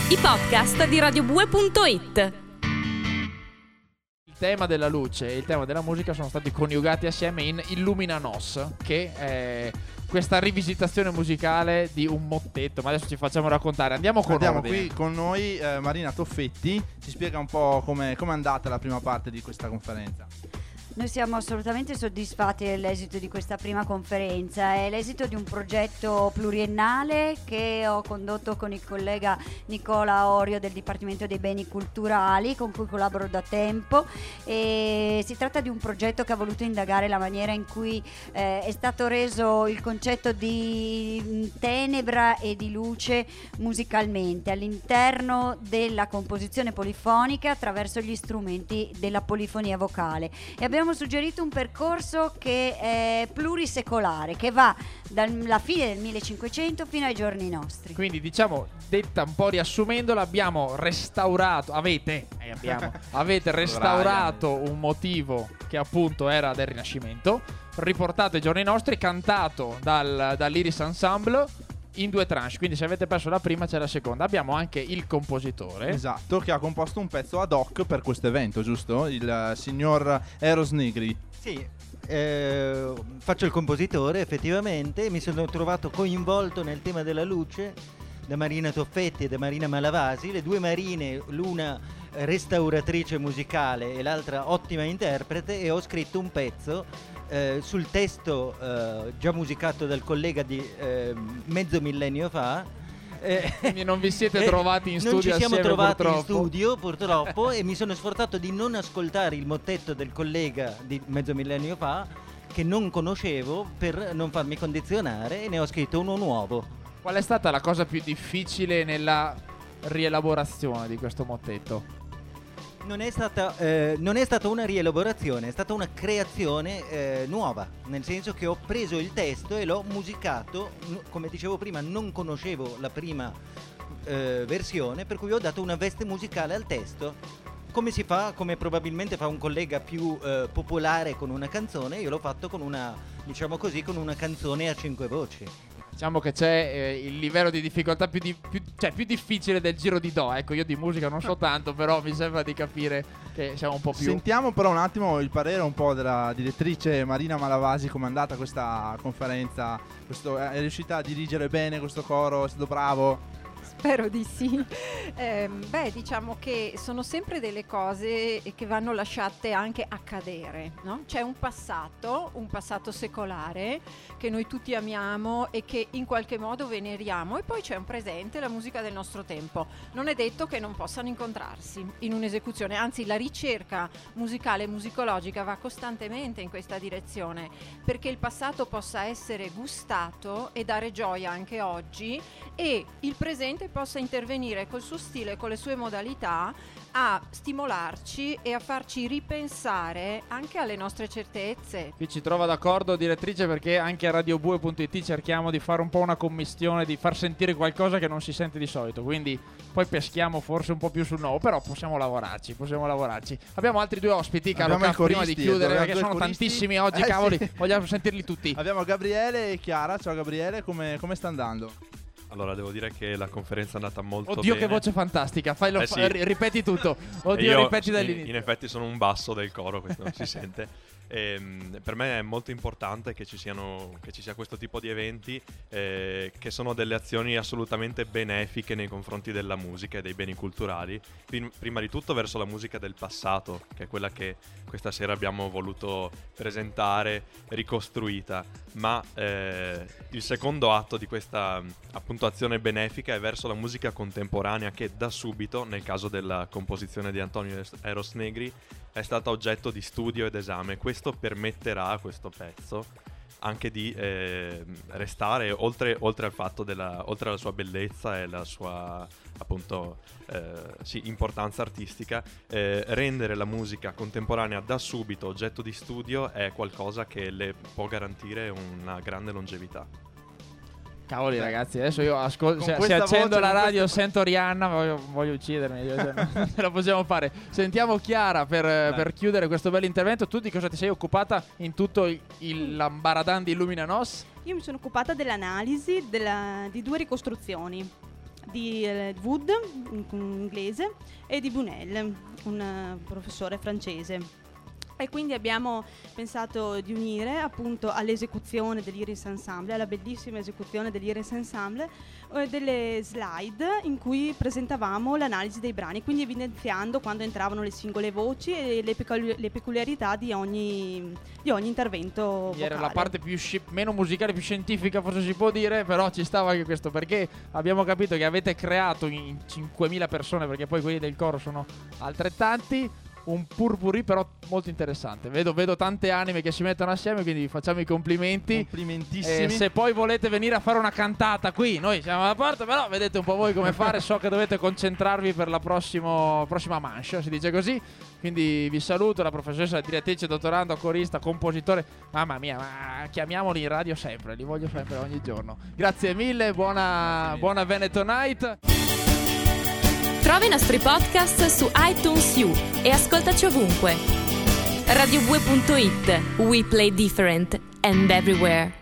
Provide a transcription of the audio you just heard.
i podcast di radiobue.it. Il tema della luce e il tema della musica sono stati coniugati assieme in Illumina Nos, che è questa rivisitazione musicale di un mottetto. Ma adesso ci facciamo raccontare. Andiamo qui con noi Marina Toffetti. Ci spiega un po' com'è andata la prima parte di questa conferenza. Noi siamo assolutamente soddisfatti dell'esito di questa prima conferenza. È l'esito di un progetto pluriennale che ho condotto con il collega Nicola Orio del Dipartimento dei Beni Culturali, con cui collaboro da tempo, e si tratta di un progetto che ha voluto indagare la maniera in cui è stato reso il concetto di tenebra e di luce musicalmente all'interno della composizione polifonica attraverso gli strumenti della polifonia vocale. E abbiamo suggerito un percorso che è plurisecolare, che va dalla fine del 1500 fino ai giorni nostri. Quindi, diciamo, detta un po' riassumendola, abbiamo restaurato, avete restaurato un motivo che appunto era del Rinascimento, riportato ai giorni nostri, cantato dall'Iris Ensemble in due tranche. Quindi se avete perso la prima c'è la seconda. Abbiamo anche il compositore, esatto, che ha composto un pezzo ad hoc per questo evento, giusto? Il signor Eros Negri. Sì, faccio il compositore effettivamente. Mi sono trovato coinvolto nel tema della luce da Marina Toffetti e da Marina Malavasi, le due Marine, l'una restauratrice musicale e l'altra ottima interprete, e ho scritto un pezzo sul testo già musicato dal collega di mezzo millennio fa. Quindi non vi siete trovati in studio non ci siamo assieme, trovati purtroppo. in studio purtroppo e mi sono sforzato di non ascoltare il mottetto del collega di mezzo millennio fa, che non conoscevo, per non farmi condizionare, e ne ho scritto uno nuovo. Qual è stata la cosa più difficile nella rielaborazione di questo mottetto? Non è stata una rielaborazione, è stata una creazione nuova, nel senso che ho preso il testo e l'ho musicato. Come dicevo prima, non conoscevo la prima versione, per cui ho dato una veste musicale al testo. Come si fa, come probabilmente fa un collega più popolare con una canzone, io l'ho fatto con una, diciamo così, con una canzone a 5 voci. Diciamo che c'è il livello di difficoltà più difficile del giro di do. Ecco, io di musica non so tanto, però mi sembra di capire che siamo un po' più... Sentiamo però un attimo il parere un po' della direttrice Marina Malavasi. Com'è andata questa conferenza? È riuscita a dirigere bene questo coro? È stato bravo? Spero di sì. Diciamo che sono sempre delle cose che vanno lasciate anche accadere, no? C'è un passato secolare che noi tutti amiamo e che in qualche modo veneriamo, e poi c'è un presente, la musica del nostro tempo. Non è detto che non possano incontrarsi in un'esecuzione, anzi la ricerca musicale e musicologica va costantemente in questa direzione, perché il passato possa essere gustato e dare gioia anche oggi, e il presente possa intervenire col suo stile e con le sue modalità a stimolarci e a farci ripensare anche alle nostre certezze. Qui ci trova d'accordo, direttrice, perché anche a radiobue.it cerchiamo di fare un po' una commistione, di far sentire qualcosa che non si sente di solito, quindi poi peschiamo forse un po' più sul nuovo, però possiamo lavorarci. Abbiamo altri due ospiti, caro Caff, prima di chiudere, perché sono tantissimi oggi, cavoli, sì. Vogliamo sentirli tutti. Abbiamo Gabriele e Chiara. Ciao Gabriele, come sta andando? Allora, devo dire che la conferenza è andata molto Oddio, bene. che voce fantastica. Sì. Ripeti tutto. Oddio, Io, ripeti dall'inizio. In effetti sono un basso del coro, questo non si sente. Per me è molto importante che ci sia questo tipo di eventi, che sono delle azioni assolutamente benefiche nei confronti della musica e dei beni culturali. Prima di tutto verso la musica del passato, che è quella che questa sera abbiamo voluto presentare, ricostruita. Ma il secondo atto di questa appunto azione benefica è verso la musica contemporanea, che da subito, nel caso della composizione di Antonio Eros Negri, è stata oggetto di studio ed esame. Questo permetterà a questo pezzo anche di restare oltre al fatto oltre alla sua bellezza e la sua appunto importanza artistica, rendere la musica contemporanea da subito oggetto di studio è qualcosa che le può garantire una grande longevità. Cavoli ragazzi, adesso io ascolto, se accendo la radio sento Rihanna, voglio uccidermi, non ce la possiamo fare. Sentiamo Chiara per chiudere questo bel intervento. Tu di cosa ti sei occupata in tutto il l'ambaradan di Illumina Nos? Io mi sono occupata dell'analisi di due ricostruzioni. di Wood, un inglese, e di Bunel, un professore francese. E quindi abbiamo pensato di unire appunto all'esecuzione dell'Iris Ensemble, alla bellissima esecuzione dell'Iris Ensemble, delle slide in cui presentavamo l'analisi dei brani, quindi evidenziando quando entravano le singole voci e le peculiarità di ogni intervento vocale. Era la parte meno musicale, più scientifica forse si può dire, però ci stava anche questo, perché abbiamo capito che avete creato in 5.000 persone, perché poi quelli del coro sono altrettanti, un purpurri però molto interessante. Vedo tante anime che si mettono assieme, quindi vi facciamo i complimenti. Complimentissimi. Se poi volete venire a fare una cantata qui, noi siamo alla porta, però vedete un po' voi come fare. So che dovete concentrarvi per la prossima manche, si dice così. Quindi vi saluto, la professoressa, direttrice, dottorando, corista, compositore. Mamma mia, ma chiamiamoli in radio sempre, li voglio sempre ogni giorno. Grazie mille, buona Veneto Night. Trova i nostri podcast su iTunes U e ascoltaci ovunque. radiobue.it. We play different and everywhere.